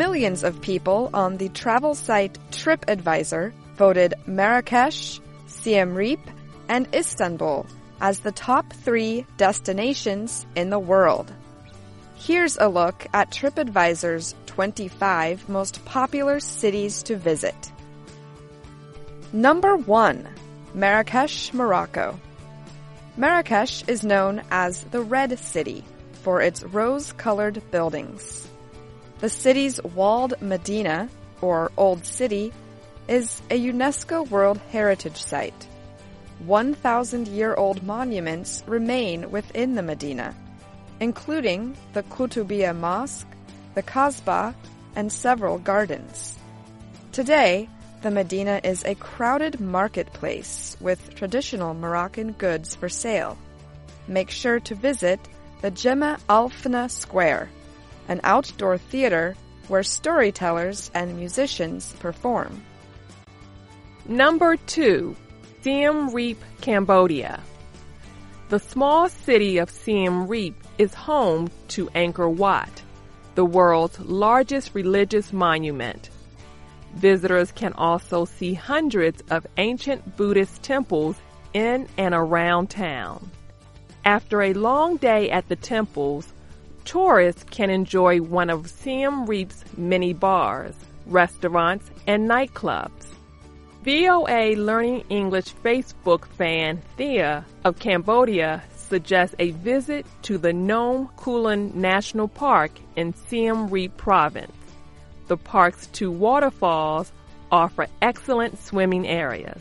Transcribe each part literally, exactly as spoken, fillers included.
Millions of people on the travel site TripAdvisor voted Marrakesh, Siem Reap, and Istanbul as the top three destinations in the world. Here's a look at TripAdvisor's twenty-five most popular cities to visit. Number one. Marrakesh, Morocco. Marrakesh is known as the Red City for its rose-colored buildings. The city's walled Medina, or Old City, is a UNESCO World Heritage Site. one thousand year old monuments remain within the Medina, including the Qutubiyya Mosque, the Kasbah, and several gardens. Today, the Medina is a crowded marketplace with traditional Moroccan goods for sale. Make sure to visit the Jema Al Fna Square, an outdoor theater where storytellers and musicians perform. Number two. Siem Reap, Cambodia. The small city of Siem Reap is home to Angkor Wat, the world's largest religious monument. Visitors can also see hundreds of ancient Buddhist temples in and around town. After a long day at the temples, tourists can enjoy one of Siem Reap's many bars, restaurants, and nightclubs. V O A Learning English Facebook fan Thea of Cambodia suggests a visit to the Nom Kulen National Park in Siem Reap Province. The park's two waterfalls offer excellent swimming areas.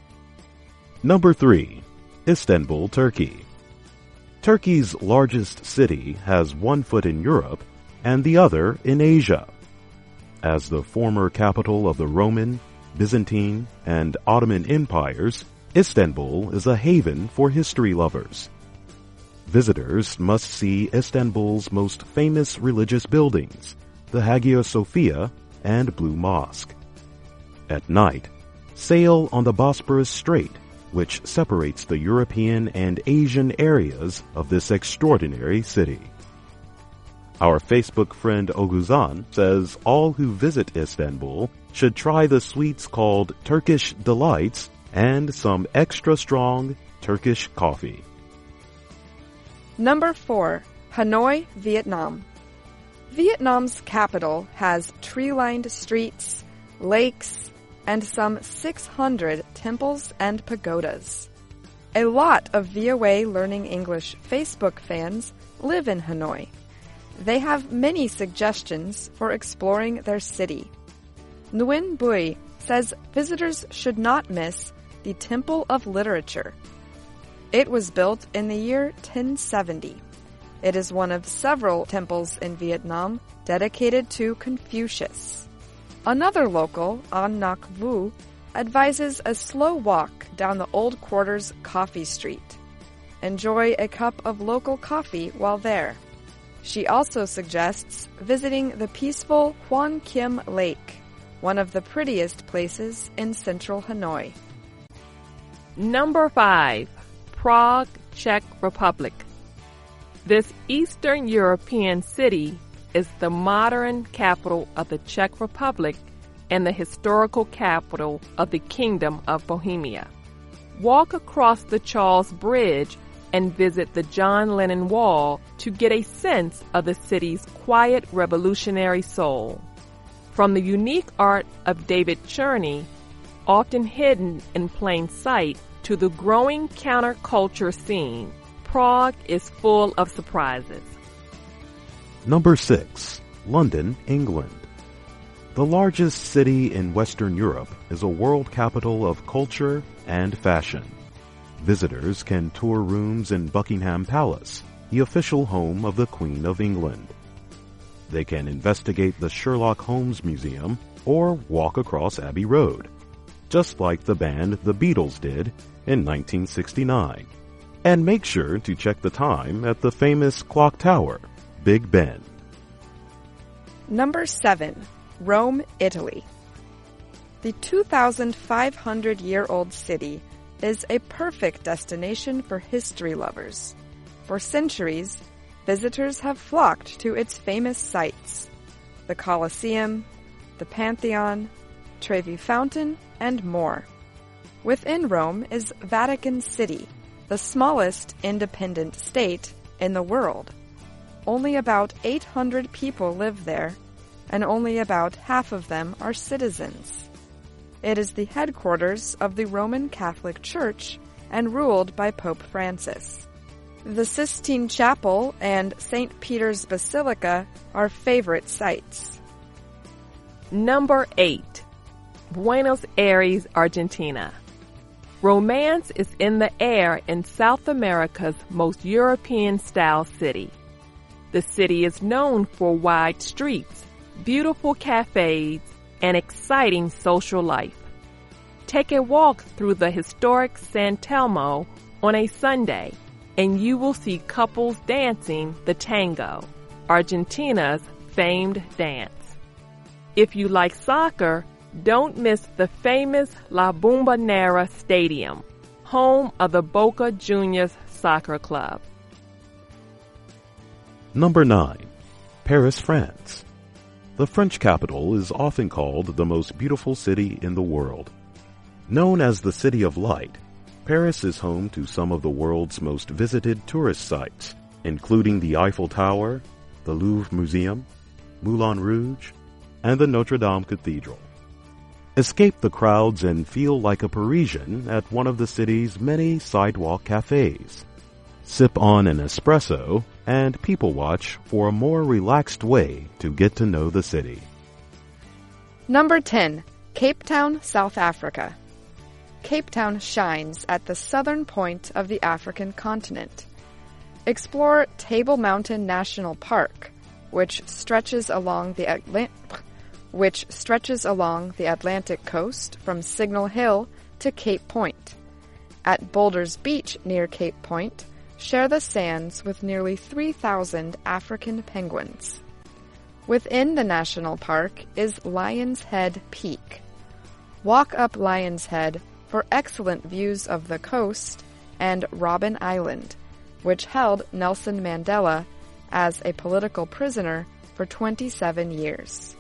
Number three. Istanbul, Turkey. Turkey's largest city has one foot in Europe and the other in Asia. As the former capital of the Roman, Byzantine, and Ottoman empires, Istanbul is a haven for history lovers. Visitors must see Istanbul's most famous religious buildings, the Hagia Sophia and Blue Mosque. At night, sail on the Bosporus Strait, which separates the European and Asian areas of this extraordinary city. Our Facebook friend Oguzhan says all who visit Istanbul should try the sweets called Turkish Delights and some extra strong Turkish coffee. Number four. Hanoi, Vietnam. Vietnam's capital has tree-lined streets, lakes, and some six hundred temples and pagodas. A lot of V O A Learning English Facebook fans live in Hanoi. They have many suggestions for exploring their city. Nguyen Bui says visitors should not miss the Temple of Literature. It was built in the year ten seventy. It is one of several temples in Vietnam dedicated to Confucius. Another local, An Ngoc Vu, advises a slow walk down the Old Quarters Coffee Street. Enjoy a cup of local coffee while there. She also suggests visiting the peaceful Hoan Kiem Lake, one of the prettiest places in central Hanoi. Number five. Prague, Czech Republic. This Eastern European city is the modern capital of the Czech Republic and the historical capital of the Kingdom of Bohemia. Walk across the Charles Bridge and visit the John Lennon Wall to get a sense of the city's quiet revolutionary soul. From the unique art of David Cherney, often hidden in plain sight, to the growing counterculture scene, Prague is full of surprises. Number six. London, England. The largest city in Western Europe is a world capital of culture and fashion. Visitors can tour rooms in Buckingham Palace, the official home of the Queen of England. They can investigate the Sherlock Holmes Museum or walk across Abbey Road, just like the band The Beatles did in nineteen sixty-nine. And make sure to check the time at the famous clock tower, Big Ben. Number seven. Rome, Italy. The two thousand five hundred year old city is a perfect destination for history lovers. For centuries, visitors have flocked to its famous sites. the Colosseum, the Pantheon, Trevi Fountain, and more. Within Rome is Vatican City, the smallest independent state in the world. Only about eight hundred people live there, and only about half of them are citizens. It is the headquarters of the Roman Catholic Church and ruled by Pope Francis. The Sistine Chapel and Saint Peter's Basilica are favorite sites. Number eight. Buenos Aires, Argentina. Romance is in the air in South America's most European-style city. The city is known for wide streets, beautiful cafes, and exciting social life. Take a walk through the historic San Telmo on a Sunday, and you will see couples dancing the tango, Argentina's famed dance. If you like soccer, don't miss the famous La Bombonera Stadium, home of the Boca Juniors Soccer Club. Number nine. Paris, France. The French capital is often called the most beautiful city in the world. Known as the City of Light, Paris is home to some of the world's most visited tourist sites, including the Eiffel Tower, the Louvre Museum, Moulin Rouge, and the Notre Dame Cathedral. Escape the crowds and feel like a Parisian at one of the city's many sidewalk cafes. Sip on an espresso and people watch for a more relaxed way to get to know the city. Number ten. Cape Town, South Africa. Cape Town shines at the southern point of the African continent. Explore Table Mountain National Park, which stretches along the Atlantic which stretches along the Atlantic coast from Signal Hill to Cape Point. At Boulders Beach near Cape Point, share the sands with nearly three thousand African penguins. Within the national park is Lion's Head Peak. Walk up Lion's Head for excellent views of the coast and Robben Island, which held Nelson Mandela as a political prisoner for twenty-seven years.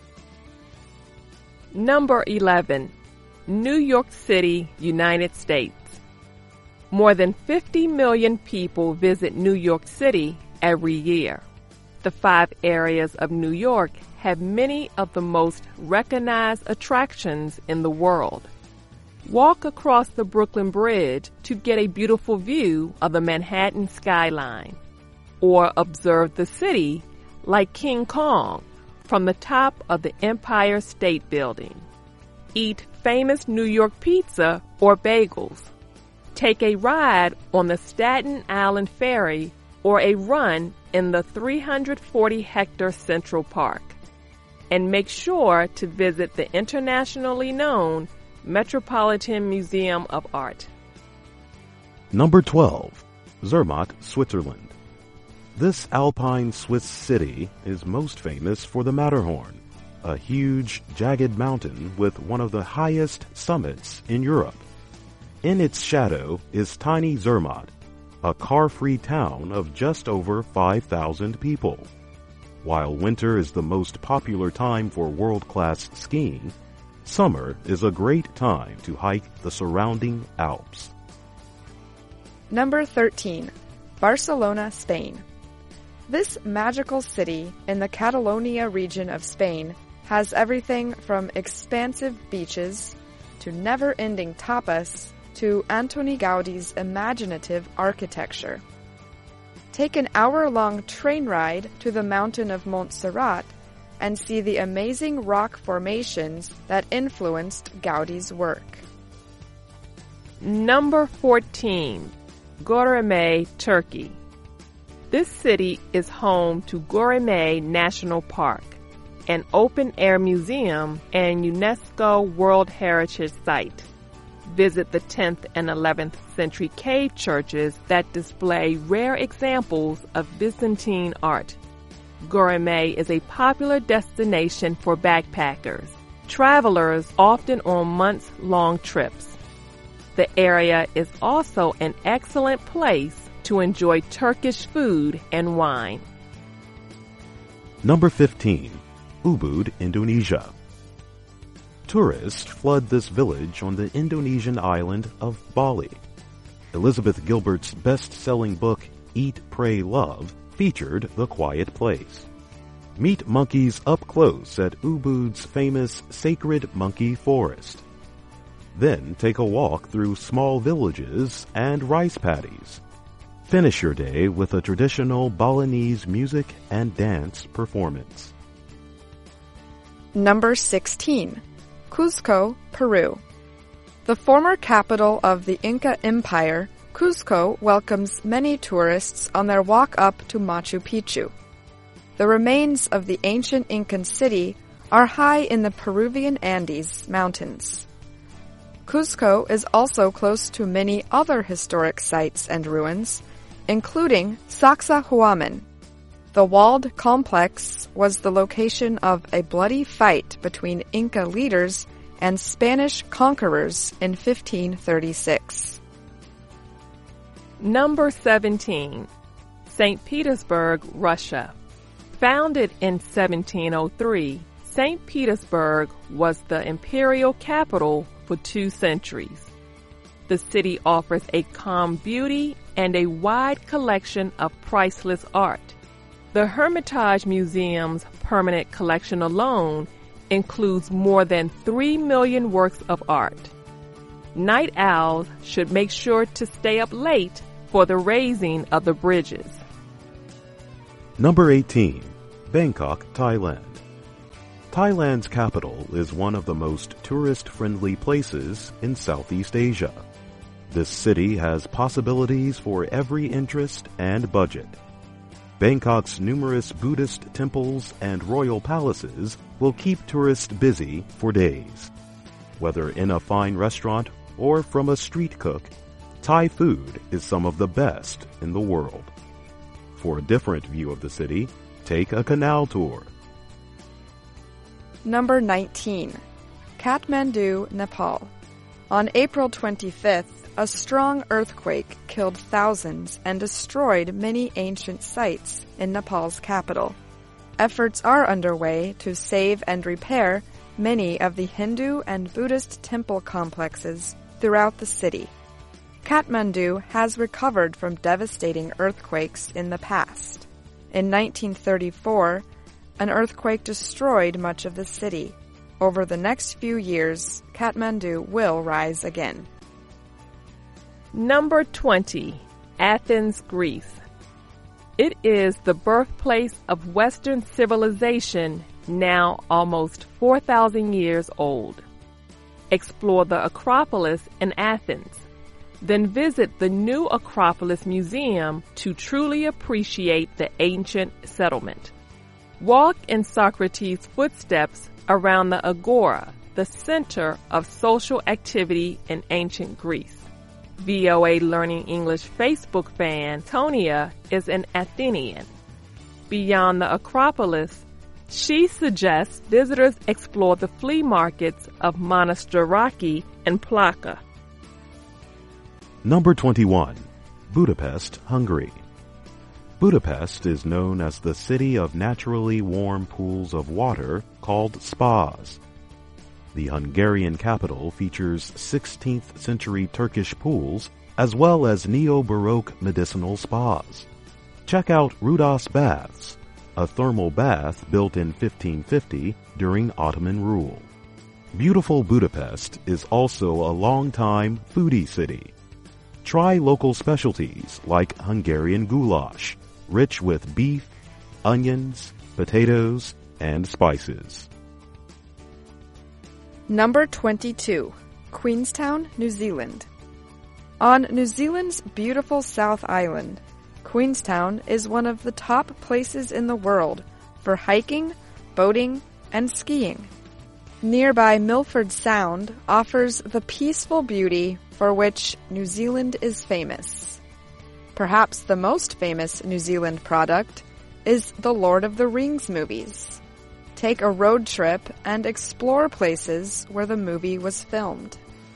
Number eleven. New York City, United States. More than fifty million people visit New York City every year. The five areas of New York have many of the most recognized attractions in the world. Walk across the Brooklyn Bridge to get a beautiful view of the Manhattan skyline, or observe the city like King Kong from the top of the Empire State Building. Eat famous New York pizza or bagels. Take a ride on the Staten Island Ferry or a run in the three hundred forty hectare Central Park. And make sure to visit the internationally known Metropolitan Museum of Art. Number twelve. Zermatt, Switzerland. This alpine Swiss city is most famous for the Matterhorn, a huge, jagged mountain with one of the highest summits in Europe. In its shadow is tiny Zermatt, a car-free town of just over five thousand people. While winter is the most popular time for world-class skiing, summer is a great time to hike the surrounding Alps. Number thirteen. Barcelona, Spain. This magical city in the Catalonia region of Spain has everything from expansive beaches to never-ending tapas to Antoni Gaudi's imaginative architecture. Take an hour-long train ride to the mountain of Montserrat and see the amazing rock formations that influenced Gaudi's work. Number fourteen. Göreme, Turkey. This city is home to Göreme National Park, an open-air museum and UNESCO World Heritage Site. Visit the tenth and eleventh century cave churches that display rare examples of Byzantine art. Göreme is a popular destination for backpackers, travelers often on months-long trips. The area is also an excellent place to enjoy Turkish food and wine. Number fifteen. Ubud, Indonesia. Tourists flood this village on the Indonesian island of Bali. Elizabeth Gilbert's best-selling book, Eat, Pray, Love, featured the quiet place. Meet monkeys up close at Ubud's famous Sacred Monkey Forest. Then take a walk through small villages and rice paddies. Finish your day with a traditional Balinese music and dance performance. Number sixteen. Cusco, Peru. The former capital of the Inca Empire, Cusco welcomes many tourists on their walk up to Machu Picchu. The remains of the ancient Incan city are high in the Peruvian Andes Mountains. Cusco is also close to many other historic sites and ruins, including Sacsayhuaman. The walled complex was the location of a bloody fight between Inca leaders and Spanish conquerors in fifteen thirty-six. Number seventeen. Saint Petersburg, Russia. Founded in seventeen oh three, Saint Petersburg was the imperial capital for two centuries. The city offers a calm beauty and a wide collection of priceless art. The Hermitage Museum's permanent collection alone includes more than three million works of art. Night owls should make sure to stay up late for the raising of the bridges. Number eighteen. Bangkok, Thailand. Thailand's capital is one of the most tourist-friendly places in Southeast Asia. This city has possibilities for every interest and budget. Bangkok's numerous Buddhist temples and royal palaces will keep tourists busy for days. Whether in a fine restaurant or from a street cook, Thai food is some of the best in the world. For a different view of the city, take a canal tour. Number nineteen. Kathmandu, Nepal. On April twenty-fifth, a strong earthquake killed thousands and destroyed many ancient sites in Nepal's capital. Efforts are underway to save and repair many of the Hindu and Buddhist temple complexes throughout the city. Kathmandu has recovered from devastating earthquakes in the past. In nineteen thirty-four, an earthquake destroyed much of the city. Over the next few years, Kathmandu will rise again. Number twenty. Athens, Greece. It is the birthplace of Western civilization, now almost four thousand years old. Explore the Acropolis in Athens. Then visit the new Acropolis Museum to truly appreciate the ancient settlement. Walk in Socrates' footsteps around the Agora, the center of social activity in ancient Greece. V O A Learning English Facebook fan Tonia is an Athenian. Beyond the Acropolis, she suggests visitors explore the flea markets of Monastiraki and Plaka. Number twenty-one. Budapest, Hungary. Budapest is known as the city of naturally warm pools of water called spas. The Hungarian capital features sixteenth century Turkish pools as well as neo-Baroque medicinal spas. Check out Rudas Baths, a thermal bath built in fifteen fifty during Ottoman rule. Beautiful Budapest is also a long-time foodie city. Try local specialties like Hungarian goulash, rich with beef, onions, potatoes, and spices. Number twenty-two. Queenstown, New Zealand. On New Zealand's beautiful South Island, Queenstown is one of the top places in the world for hiking, boating, and skiing. Nearby Milford Sound offers the peaceful beauty for which New Zealand is famous. Perhaps the most famous New Zealand product is the Lord of the Rings movies. Take a road trip and explore places where the movie was filmed.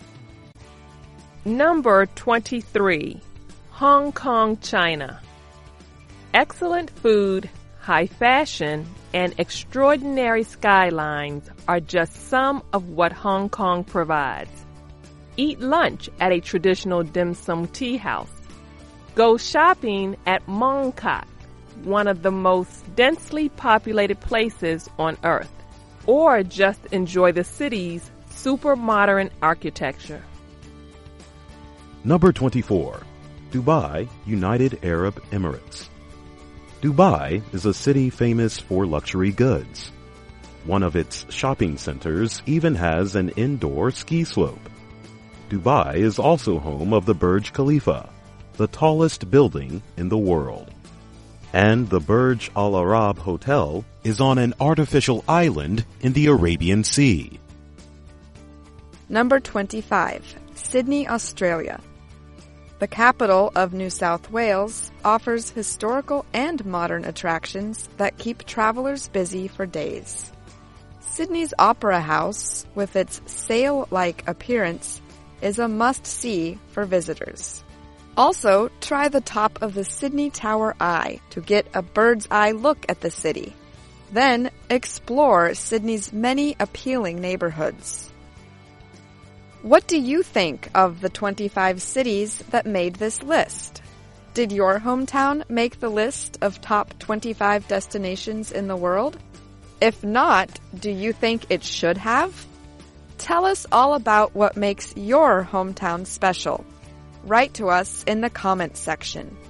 Number twenty-three. Hong Kong, China. Excellent food, high fashion, and extraordinary skylines are just some of what Hong Kong provides. Eat lunch at a traditional dim sum tea house. Go shopping at Mong Kok, one of the most densely populated places on Earth. Or just enjoy the city's super modern architecture. Number twenty-four. Dubai, United Arab Emirates. Dubai is a city famous for luxury goods. One of its shopping centers even has an indoor ski slope. Dubai is also home of the Burj Khalifa, the tallest building in the world. And the Burj Al Arab Hotel is on an artificial island in the Arabian Sea. Number twenty-five. Sydney, Australia. The capital of New South Wales offers historical and modern attractions that keep travelers busy for days. Sydney's Opera House, with its sail-like appearance, is a must-see for visitors. Also, try the top of the Sydney Tower Eye to get a bird's-eye look at the city. Then, explore Sydney's many appealing neighborhoods. What do you think of the twenty-five cities that made this list? Did your hometown make the list of top twenty-five destinations in the world? If not, do you think it should have? Tell us all about what makes your hometown special. Write to us in the comments section.